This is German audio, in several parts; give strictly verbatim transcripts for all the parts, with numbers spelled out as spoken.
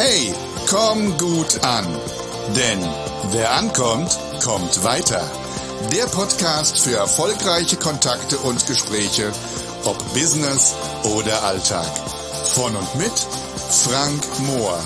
Hey, komm gut an, denn wer ankommt, kommt weiter. Der Podcast für erfolgreiche Kontakte und Gespräche, ob Business oder Alltag. Von und mit Frank Mohr.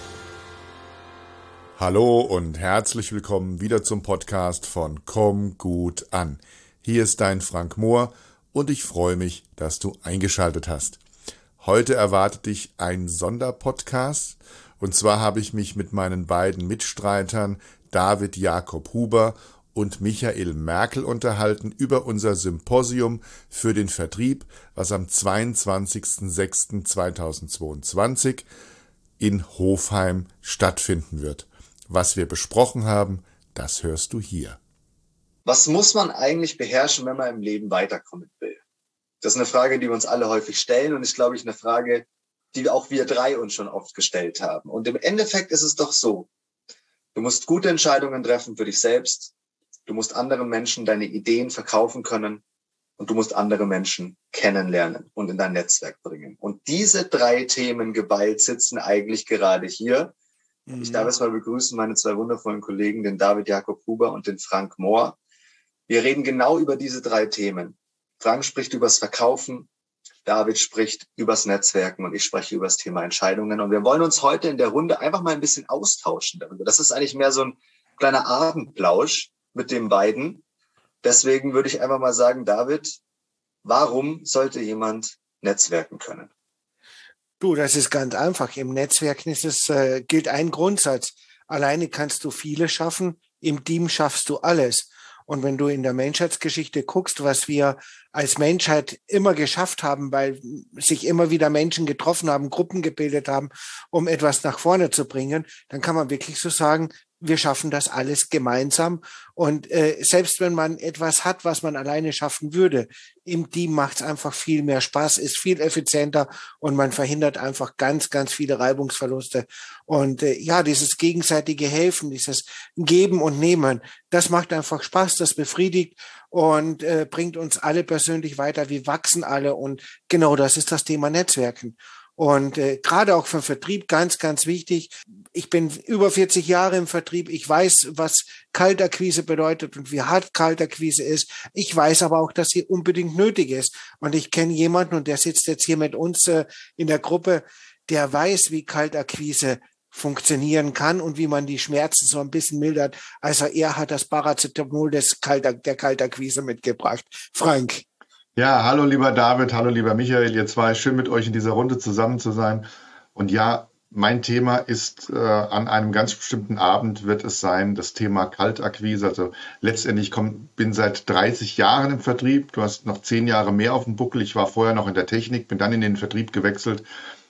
Hallo und herzlich willkommen wieder zum Podcast von Komm gut an. Hier ist dein Frank Mohr und ich freue mich, dass du eingeschaltet hast. Heute erwartet dich ein Sonderpodcast und zwar habe ich mich mit meinen beiden Mitstreitern David Jakob Huber und Michael Merkel unterhalten über unser Symposium für den Vertrieb, was am zweiundzwanzigsten sechsten zweitausendzweiundzwanzig in Hofheim stattfinden wird. Was wir besprochen haben, das hörst du hier. Was muss man eigentlich beherrschen, wenn man im Leben weiterkommen will? Das ist eine Frage, die wir uns alle häufig stellen und ist, glaube ich, eine Frage, die auch wir drei uns schon oft gestellt haben. Und im Endeffekt ist es doch so, du musst gute Entscheidungen treffen für dich selbst, du musst anderen Menschen deine Ideen verkaufen können und du musst andere Menschen kennenlernen und in dein Netzwerk bringen. Und diese drei Themen geballt sitzen eigentlich gerade hier. Mhm. Ich darf erst mal begrüßen meine zwei wundervollen Kollegen, den David Jakob Huber und den Frank Mohr. Wir reden genau über diese drei Themen. Frank spricht übers Verkaufen, David spricht übers Netzwerken und ich spreche über das Thema Entscheidungen. Und wir wollen uns heute in der Runde einfach mal ein bisschen austauschen darüber. Das ist eigentlich mehr so ein kleiner Abendplausch mit den beiden. Deswegen würde ich einfach mal sagen, David, warum sollte jemand netzwerken können? Du, das ist ganz einfach. Im Netzwerken ist es, äh, gilt ein Grundsatz. Alleine kannst du vieles schaffen, im Team schaffst du alles. Und wenn du in der Menschheitsgeschichte guckst, was wir als Menschheit immer geschafft haben, weil sich immer wieder Menschen getroffen haben, Gruppen gebildet haben, um etwas nach vorne zu bringen, dann kann man wirklich so sagen, wir schaffen das alles gemeinsam. Und äh, selbst wenn man etwas hat, was man alleine schaffen würde, im Team macht es einfach viel mehr Spaß, ist viel effizienter und man verhindert einfach ganz, ganz viele Reibungsverluste. Und äh, ja, dieses gegenseitige Helfen, dieses Geben und Nehmen, das macht einfach Spaß, das befriedigt und äh, bringt uns alle persönlich weiter. Wir wachsen alle und genau das ist das Thema Netzwerken. Und äh, gerade auch für den Vertrieb ganz, ganz wichtig. Ich bin über vierzig Jahre im Vertrieb. Ich weiß, was Kaltakquise bedeutet und wie hart Kaltakquise ist. Ich weiß aber auch, dass sie unbedingt nötig ist. Und ich kenne jemanden, und der sitzt jetzt hier mit uns äh, in der Gruppe, der weiß, wie Kaltakquise funktionieren kann und wie man die Schmerzen so ein bisschen mildert. Also er hat das Paracetamol des Kalter, der Kaltakquise mitgebracht. Frank. Ja, hallo lieber David, hallo lieber Michael, ihr zwei, schön mit euch in dieser Runde zusammen zu sein. Und ja, mein Thema ist, äh, an einem ganz bestimmten Abend wird es sein, das Thema Kaltakquise. Also letztendlich komm, bin seit dreißig Jahren im Vertrieb, du hast noch zehn Jahre mehr auf dem Buckel, ich war vorher noch in der Technik, bin dann in den Vertrieb gewechselt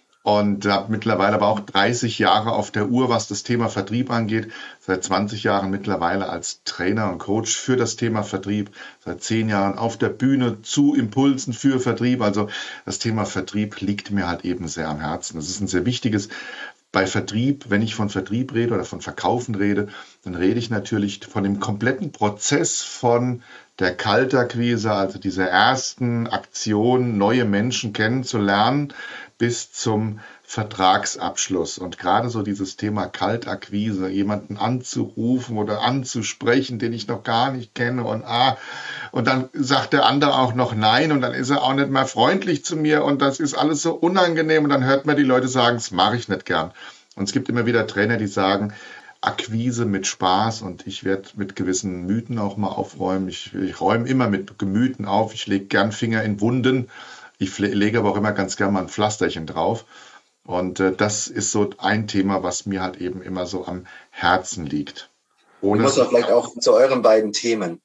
und habe mittlerweile aber auch dreißig Jahre auf der Uhr, was das Thema Vertrieb angeht. Seit zwanzig Jahren mittlerweile als Trainer und Coach für das Thema Vertrieb. Seit zehn Jahren auf der Bühne zu Impulsen für Vertrieb. Also das Thema Vertrieb liegt mir halt eben sehr am Herzen. Das ist ein sehr wichtiges. Bei Vertrieb, wenn ich von Vertrieb rede oder von Verkaufen rede, dann rede ich natürlich von dem kompletten Prozess von der Kaltakquise, also dieser ersten Aktion, neue Menschen kennenzulernen, bis zum Vertragsabschluss. Und gerade so dieses Thema Kaltakquise, jemanden anzurufen oder anzusprechen, den ich noch gar nicht kenne und ah, und dann sagt der andere auch noch nein und dann ist er auch nicht mehr freundlich zu mir und das ist alles so unangenehm und dann hört man die Leute sagen, das mache ich nicht gern. Und es gibt immer wieder Trainer, die sagen, Akquise mit Spaß und ich werde mit gewissen Mythen auch mal aufräumen. Ich, ich räume immer mit Gemüten auf, ich lege gern Finger in Wunden. Ich lege aber auch immer ganz gerne mal ein Pflasterchen drauf. Und äh, das ist so ein Thema, was mir halt eben immer so am Herzen liegt. Ohne ich muss auch vielleicht auch zu euren beiden Themen.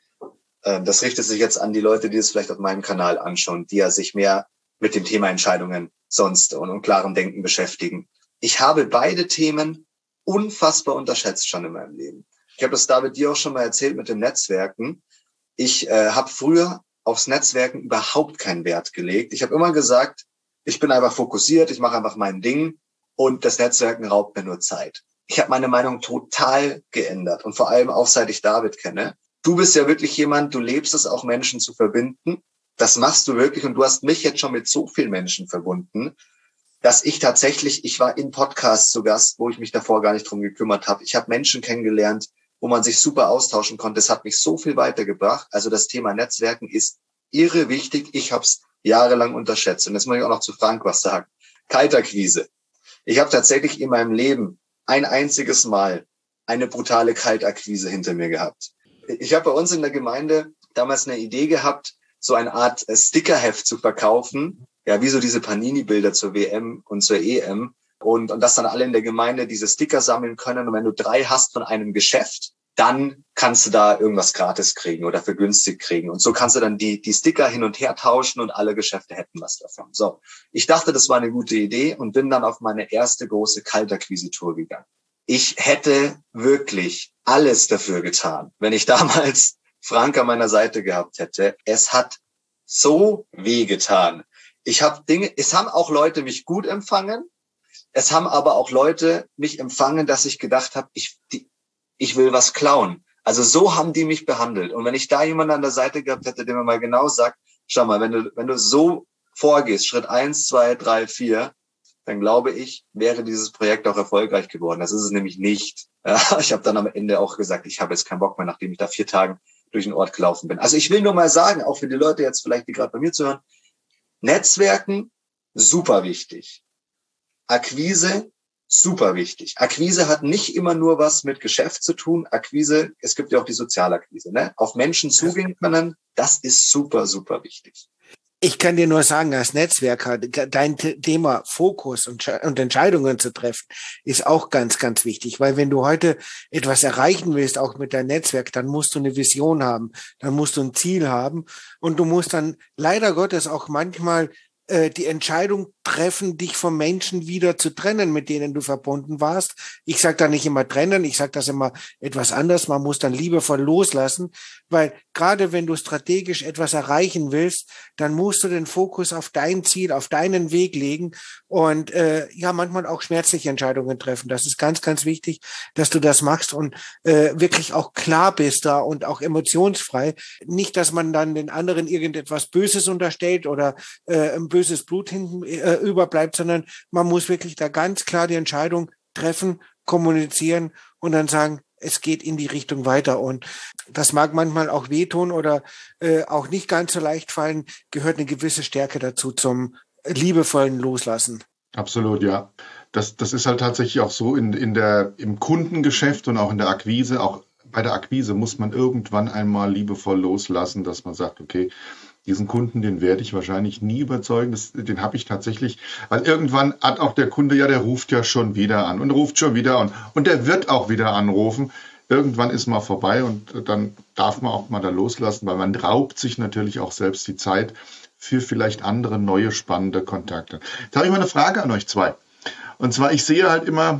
Ähm, das richtet sich jetzt an die Leute, die es vielleicht auf meinem Kanal anschauen, die ja sich mehr mit dem Thema Entscheidungen sonst und, und klarem Denken beschäftigen. Ich habe beide Themen unfassbar unterschätzt schon in meinem Leben. Ich habe das David dir auch schon mal erzählt mit dem Netzwerken. Ich äh, habe früher aufs Netzwerken überhaupt keinen Wert gelegt. Ich habe immer gesagt, ich bin einfach fokussiert, ich mache einfach mein Ding und das Netzwerken raubt mir nur Zeit. Ich habe meine Meinung total geändert und vor allem auch seit ich David kenne. Du bist ja wirklich jemand, du lebst es auch, Menschen zu verbinden. Das machst du wirklich und du hast mich jetzt schon mit so vielen Menschen verbunden. dass ich tatsächlich, ich war in Podcasts zu Gast, wo ich mich davor gar nicht drum gekümmert habe. Ich habe Menschen kennengelernt, wo man sich super austauschen konnte. Es hat mich so viel weitergebracht. Also das Thema Netzwerken ist irre wichtig. Ich habe es jahrelang unterschätzt. Und jetzt muss ich auch noch zu Frank was sagen. Kaltakquise. Ich habe tatsächlich in meinem Leben ein einziges Mal eine brutale Kaltakquise hinter mir gehabt. Ich habe bei uns in der Gemeinde damals eine Idee gehabt, so eine Art Stickerheft zu verkaufen. Ja, wie so diese Panini-Bilder zur W M und zur E M. Und, und dass dann alle in der Gemeinde diese Sticker sammeln können. Und wenn du drei hast von einem Geschäft, dann kannst du da irgendwas gratis kriegen oder vergünstigt kriegen. Und so kannst du dann die, die Sticker hin und her tauschen und alle Geschäfte hätten was davon. So, ich dachte, das war eine gute Idee und bin dann auf meine erste große Kaltakquise-Tour gegangen. Ich hätte wirklich alles dafür getan, wenn ich damals Frank an meiner Seite gehabt hätte. Es hat so weh getan. Ich habe Dinge, es haben auch Leute mich gut empfangen. Es haben aber auch Leute mich empfangen, dass ich gedacht habe, ich, die, ich will was klauen. Also so haben die mich behandelt. Und wenn ich da jemanden an der Seite gehabt hätte, der mir mal genau sagt, schau mal, wenn du, wenn du so vorgehst, Schritt eins, zwei, drei, vier, dann glaube ich, wäre dieses Projekt auch erfolgreich geworden. Das ist es nämlich nicht. Ja, ich habe dann am Ende auch gesagt, ich habe jetzt keinen Bock mehr, nachdem ich da vier Tage durch den Ort gelaufen bin. Also ich will nur mal sagen, auch für die Leute jetzt vielleicht, die gerade bei mir zuhören, Netzwerken, super wichtig. Akquise, super wichtig. Akquise hat nicht immer nur was mit Geschäft zu tun. Akquise, es gibt ja auch die Sozialakquise, ne? Auf Menschen zugehen können, das ist super, super wichtig. Ich kann dir nur sagen, als Netzwerker, dein Thema Fokus und, und Entscheidungen zu treffen, ist auch ganz, ganz wichtig. Weil wenn du heute etwas erreichen willst, auch mit deinem Netzwerk, dann musst du eine Vision haben, dann musst du ein Ziel haben und du musst dann leider Gottes auch manchmal äh, die Entscheidung treffen, dich vom Menschen wieder zu trennen, mit denen du verbunden warst. Ich sage da nicht immer trennen, ich sage das immer etwas anders. Man muss dann liebevoll loslassen, weil gerade wenn du strategisch etwas erreichen willst, dann musst du den Fokus auf dein Ziel, auf deinen Weg legen und äh, ja, manchmal auch schmerzliche Entscheidungen treffen. Das ist ganz, ganz wichtig, dass du das machst und äh, wirklich auch klar bist da und auch emotionsfrei. Nicht, dass man dann den anderen irgendetwas Böses unterstellt oder äh, ein böses Blut hinten äh, überbleibt, sondern man muss wirklich da ganz klar die Entscheidung treffen, kommunizieren und dann sagen, es geht in die Richtung weiter. Und das mag manchmal auch wehtun oder äh, auch nicht ganz so leicht fallen, gehört eine gewisse Stärke dazu zum liebevollen Loslassen. Absolut, ja. Das, das ist halt tatsächlich auch so in, in der, im Kundengeschäft und auch in der Akquise. Auch bei der Akquise muss man irgendwann einmal liebevoll loslassen, dass man sagt, okay, diesen Kunden, den werde ich wahrscheinlich nie überzeugen. Das, den habe ich tatsächlich, weil irgendwann hat auch der Kunde, ja, der ruft ja schon wieder an und ruft schon wieder an und der wird auch wieder anrufen. Irgendwann ist mal vorbei und dann darf man auch mal da loslassen, weil man raubt sich natürlich auch selbst die Zeit für vielleicht andere neue spannende Kontakte. Jetzt habe ich mal eine Frage an euch zwei. Und zwar, ich sehe halt immer,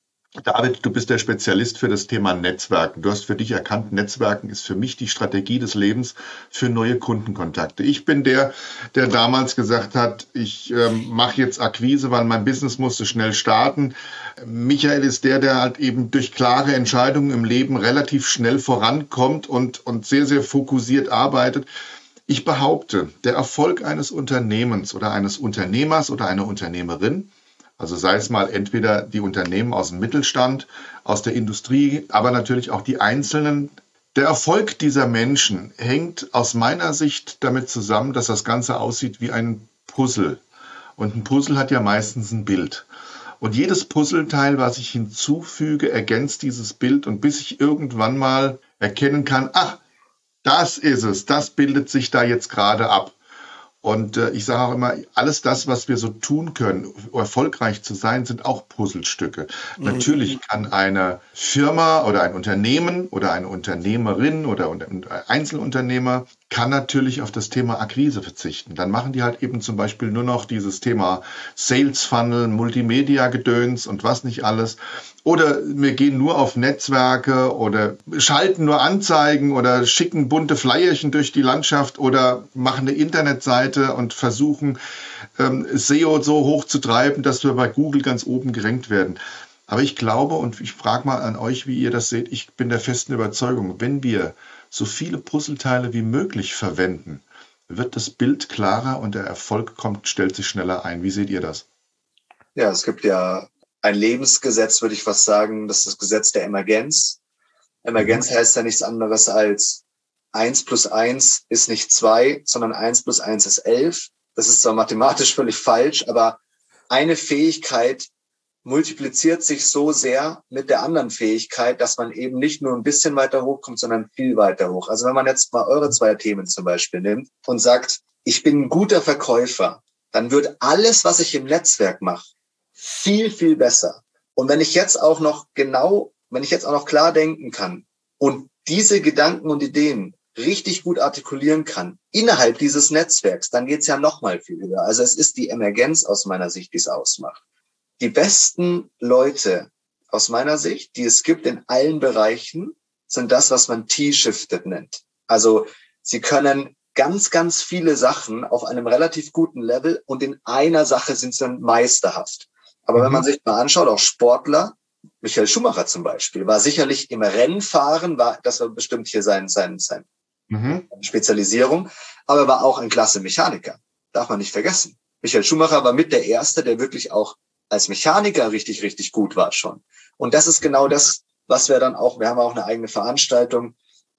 David, du bist der Spezialist für das Thema Netzwerken. Du hast für dich erkannt, Netzwerken ist für mich die Strategie des Lebens für neue Kundenkontakte. Ich bin der, der damals gesagt hat, ich ähm, mache jetzt Akquise, weil mein Business musste schnell starten. Michael ist der, der halt eben durch klare Entscheidungen im Leben relativ schnell vorankommt und, und sehr, sehr fokussiert arbeitet. Ich behaupte, der Erfolg eines Unternehmens oder eines Unternehmers oder einer Unternehmerin, also sei es mal entweder die Unternehmen aus dem Mittelstand, aus der Industrie, aber natürlich auch die Einzelnen. Der Erfolg dieser Menschen hängt aus meiner Sicht damit zusammen, dass das Ganze aussieht wie ein Puzzle. Und ein Puzzle hat ja meistens ein Bild. Und jedes Puzzleteil, was ich hinzufüge, ergänzt dieses Bild. Und bis ich irgendwann mal erkennen kann, ach, das ist es, das bildet sich da jetzt gerade ab. Und äh, ich sage auch immer, alles das, was wir so tun können, um erfolgreich zu sein, sind auch Puzzlestücke. Mhm. Natürlich kann eine Firma oder ein Unternehmen oder eine Unternehmerin oder ein Einzelunternehmer kann natürlich auf das Thema Akquise verzichten. Dann machen die halt eben zum Beispiel nur noch dieses Thema Sales Funnel, Multimedia-Gedöns und was nicht alles. Oder wir gehen nur auf Netzwerke oder schalten nur Anzeigen oder schicken bunte Flyerchen durch die Landschaft oder machen eine Internetseite und versuchen, ähm, S E O so hoch zu treiben, dass wir bei Google ganz oben gerankt werden. Aber ich glaube, und ich frage mal an euch, wie ihr das seht, ich bin der festen Überzeugung, wenn wir so viele Puzzleteile wie möglich verwenden, wird das Bild klarer und der Erfolg kommt, stellt sich schneller ein. Wie seht ihr das? Ja, es gibt ja ein Lebensgesetz, würde ich fast sagen, das ist das Gesetz der Emergenz. Emergenz mhm. heißt ja nichts anderes als eins plus eins ist nicht zwei, sondern eins plus eins ist elf. Das ist zwar mathematisch völlig falsch, aber eine Fähigkeit multipliziert sich so sehr mit der anderen Fähigkeit, dass man eben nicht nur ein bisschen weiter hochkommt, sondern viel weiter hoch. Also wenn man jetzt mal eure zwei Themen zum Beispiel nimmt und sagt, ich bin ein guter Verkäufer, dann wird alles, was ich im Netzwerk mache, viel, viel besser. Und wenn ich jetzt auch noch genau, wenn ich jetzt auch noch klar denken kann und diese Gedanken und Ideen richtig gut artikulieren kann innerhalb dieses Netzwerks, dann geht's ja noch mal viel höher. Also es ist die Emergenz aus meiner Sicht, die es ausmacht. Die besten Leute aus meiner Sicht, die es gibt in allen Bereichen, sind das, was man T-Shifted nennt. Also sie können ganz, ganz viele Sachen auf einem relativ guten Level und in einer Sache sind sie dann meisterhaft. Aber mhm. wenn man sich mal anschaut, auch Sportler, Michael Schumacher zum Beispiel, war sicherlich im Rennfahren, war, das war bestimmt hier sein, sein, sein mhm. Spezialisierung, aber er war auch ein klasse Mechaniker. Darf man nicht vergessen. Michael Schumacher war mit der Erste, der wirklich auch als Mechaniker richtig, richtig gut war schon. Und das ist genau das, was wir dann auch, wir haben auch eine eigene Veranstaltung,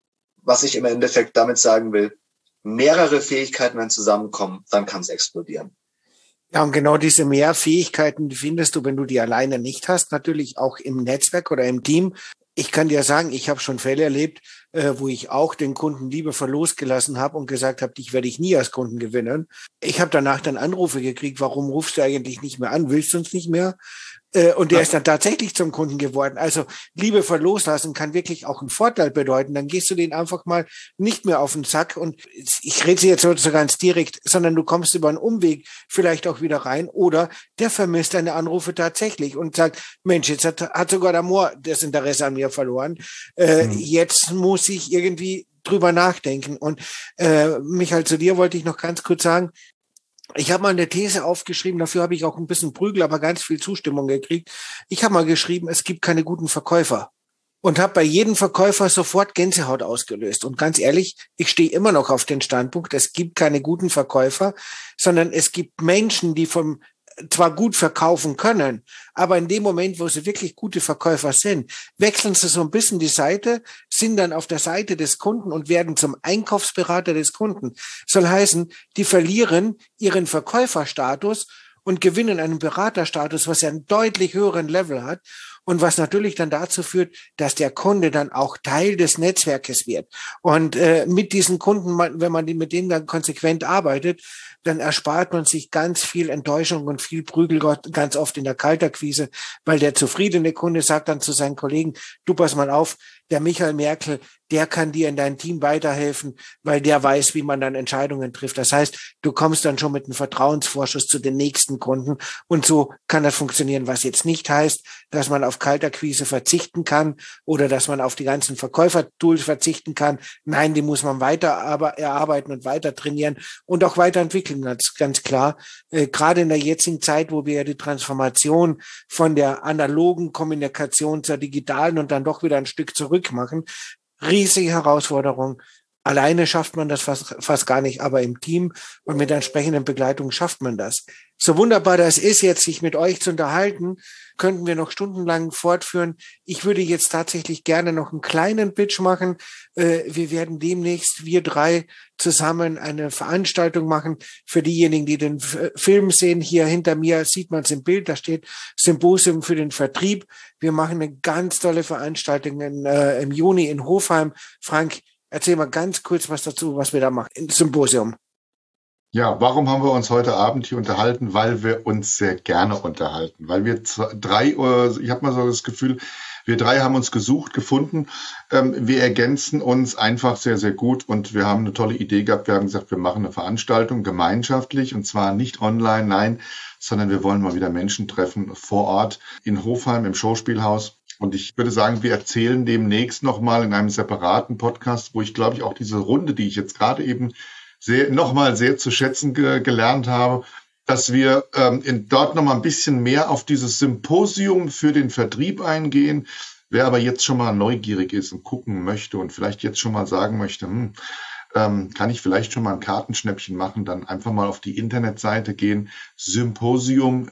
was ich im Endeffekt damit sagen will, mehrere Fähigkeiten, wenn zusammenkommen, dann kann es explodieren. Ja, und genau diese Mehrfähigkeiten die findest du, wenn du die alleine nicht hast, natürlich auch im Netzwerk oder im Team. Ich kann dir sagen, ich habe schon Fälle erlebt, äh, wo ich auch den Kunden liebevoll losgelassen habe und gesagt habe, dich werde ich nie als Kunden gewinnen. Ich habe danach dann Anrufe gekriegt, warum rufst du eigentlich nicht mehr an? Willst du uns nicht mehr? Äh, und der ja. ist dann tatsächlich zum Kunden geworden. Also liebevoll loslassen kann wirklich auch einen Vorteil bedeuten. Dann gehst du den einfach mal nicht mehr auf den Sack. Und ich rede jetzt so ganz direkt, sondern du kommst über einen Umweg vielleicht auch wieder rein. Oder der vermisst deine Anrufe tatsächlich und sagt, Mensch, jetzt hat, hat sogar der Moor das Interesse an mir verloren. Äh, mhm. Jetzt muss ich irgendwie drüber nachdenken. Und äh, Michael, zu dir wollte ich noch ganz kurz sagen, ich habe mal eine These aufgeschrieben, dafür habe ich auch ein bisschen Prügel, aber ganz viel Zustimmung gekriegt. Ich habe mal geschrieben, es gibt keine guten Verkäufer und habe bei jedem Verkäufer sofort Gänsehaut ausgelöst. Und ganz ehrlich, ich stehe immer noch auf den Standpunkt, es gibt keine guten Verkäufer, sondern es gibt Menschen, die vom zwar gut verkaufen können, aber in dem Moment, wo sie wirklich gute Verkäufer sind, wechseln sie so ein bisschen die Seite, sind dann auf der Seite des Kunden und werden zum Einkaufsberater des Kunden. Soll heißen, die verlieren ihren Verkäuferstatus und gewinnen einen Beraterstatus, was ja einen deutlich höheren Level hat und was natürlich dann dazu führt, dass der Kunde dann auch Teil des Netzwerkes wird. Und äh, mit diesen Kunden, wenn man mit denen dann konsequent arbeitet, dann erspart man sich ganz viel Enttäuschung und viel Prügel ganz oft in der Kaltakquise, weil der zufriedene Kunde sagt dann zu seinen Kollegen, du pass mal auf, der Michael Merkel, der kann dir in dein Team weiterhelfen, weil der weiß, wie man dann Entscheidungen trifft. Das heißt, du kommst dann schon mit einem Vertrauensvorschuss zu den nächsten Kunden und so kann das funktionieren, was jetzt nicht heißt, dass man auf Kaltakquise verzichten kann oder dass man auf die ganzen Verkäufertools verzichten kann. Nein, die muss man weiter erarbeiten und weiter trainieren und auch weiterentwickeln, ganz, ganz klar. Äh, gerade in der jetzigen Zeit, wo wir ja die Transformation von der analogen Kommunikation zur digitalen und dann doch wieder ein Stück zurück machen, riesige Herausforderung. Alleine schafft man das fast, fast gar nicht, aber im Team und mit entsprechenden Begleitung schafft man das. So wunderbar das ist, jetzt sich mit euch zu unterhalten, könnten wir noch stundenlang fortführen. Ich würde jetzt tatsächlich gerne noch einen kleinen Pitch machen. Wir werden demnächst, wir drei, zusammen eine Veranstaltung machen. Für diejenigen, die den Film sehen, hier hinter mir sieht man es im Bild, da steht Symposium für den Vertrieb. Wir machen eine ganz tolle Veranstaltung in, äh, im Juni in Hofheim. Frank, erzähl mal ganz kurz was dazu, was wir da machen, im Symposium. Ja, warum haben wir uns heute Abend hier unterhalten? Weil wir uns sehr gerne unterhalten. Weil wir zwei, drei, ich habe mal so das Gefühl, wir drei haben uns gesucht, gefunden. Wir ergänzen uns einfach sehr, sehr gut und wir haben eine tolle Idee gehabt. Wir haben gesagt, wir machen eine Veranstaltung gemeinschaftlich und zwar nicht online, nein, sondern wir wollen mal wieder Menschen treffen vor Ort in Hofheim im Schauspielhaus. Und ich würde sagen, wir erzählen demnächst nochmal in einem separaten Podcast, wo ich glaube ich auch diese Runde, die ich jetzt gerade eben sehr, nochmal sehr zu schätzen ge- gelernt habe, dass wir ähm, in, dort nochmal ein bisschen mehr auf dieses Symposium für den Vertrieb eingehen. Wer aber jetzt schon mal neugierig ist und gucken möchte und vielleicht jetzt schon mal sagen möchte, hm, ähm, kann ich vielleicht schon mal ein Kartenschnäppchen machen, dann einfach mal auf die Internetseite gehen, symposium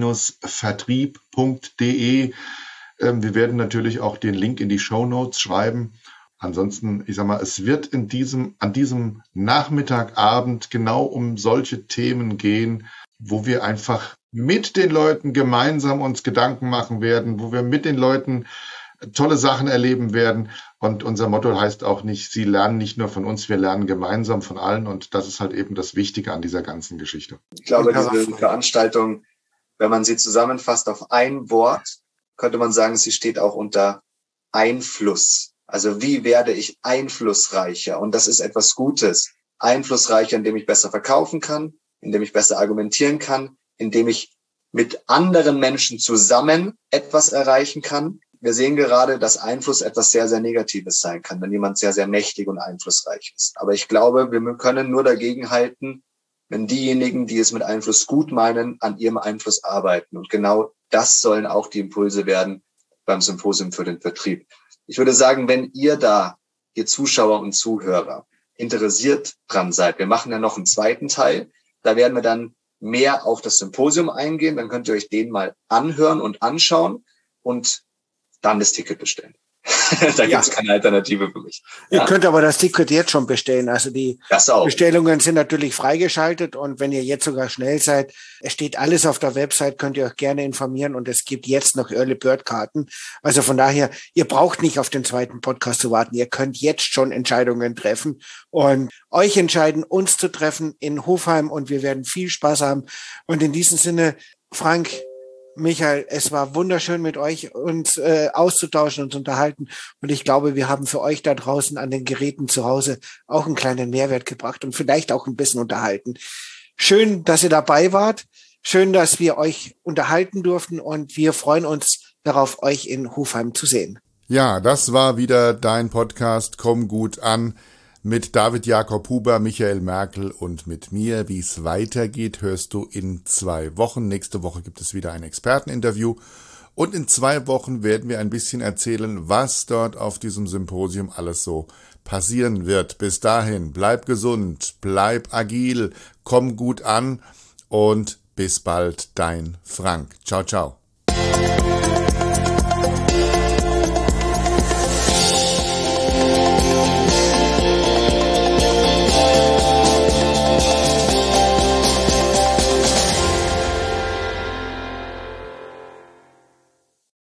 Vertrieb punkt de. Ähm, wir werden natürlich auch den Link in die Shownotes schreiben. Ansonsten, ich sag mal, es wird in diesem, an diesem Nachmittagabend genau um solche Themen gehen, wo wir einfach mit den Leuten gemeinsam uns Gedanken machen werden, wo wir mit den Leuten tolle Sachen erleben werden. Und unser Motto heißt auch nicht, Sie lernen nicht nur von uns, wir lernen gemeinsam von allen. Und das ist halt eben das Wichtige an dieser ganzen Geschichte. Ich glaube, diese Veranstaltung, wenn man sie zusammenfasst auf ein Wort, könnte man sagen, sie steht auch unter Einfluss. Also wie werde ich einflussreicher? Und das ist etwas Gutes. Einflussreicher, indem ich besser verkaufen kann, indem ich besser argumentieren kann, indem ich mit anderen Menschen zusammen etwas erreichen kann. Wir sehen gerade, dass Einfluss etwas sehr, sehr Negatives sein kann, wenn jemand sehr, sehr mächtig und einflussreich ist. Aber ich glaube, wir können nur dagegen halten, wenn diejenigen, die es mit Einfluss gut meinen, an ihrem Einfluss arbeiten. Und genau das sollen auch die Impulse werden beim Symposium für den Vertrieb. Ich würde sagen, wenn ihr da, ihr Zuschauer und Zuhörer, interessiert dran seid, wir machen ja noch einen zweiten Teil, da werden wir dann mehr auf das Symposium eingehen, dann könnt ihr euch den mal anhören und anschauen und dann das Ticket bestellen. Da Ja. gibt es keine Alternative für mich. Ihr Ja? könnt aber das Ticket jetzt schon bestellen. Also die Das auch. Bestellungen sind natürlich freigeschaltet und wenn ihr jetzt sogar schnell seid, es steht alles auf der Website, könnt ihr euch gerne informieren und es gibt jetzt noch Early Bird Karten. Also von daher, ihr braucht nicht auf den zweiten Podcast zu warten. Ihr könnt jetzt schon Entscheidungen treffen und euch entscheiden, uns zu treffen in Hofheim und wir werden viel Spaß haben. Und in diesem Sinne, Frank, Michael, es war wunderschön mit euch uns äh, auszutauschen und zu unterhalten. Und ich glaube, wir haben für euch da draußen an den Geräten zu Hause auch einen kleinen Mehrwert gebracht und vielleicht auch ein bisschen unterhalten. Schön, dass ihr dabei wart. Schön, dass wir euch unterhalten durften und wir freuen uns darauf, euch in Hofheim zu sehen. Ja, das war wieder dein Podcast Komm gut an mit David Jakob Huber, Michael Merkel und mit mir. Wie es weitergeht, hörst du in zwei Wochen. Nächste Woche gibt es wieder ein Experteninterview. Und in zwei Wochen werden wir ein bisschen erzählen, was dort auf diesem Symposium alles so passieren wird. Bis dahin, bleib gesund, bleib agil, komm gut an und bis bald, dein Frank. Ciao, ciao.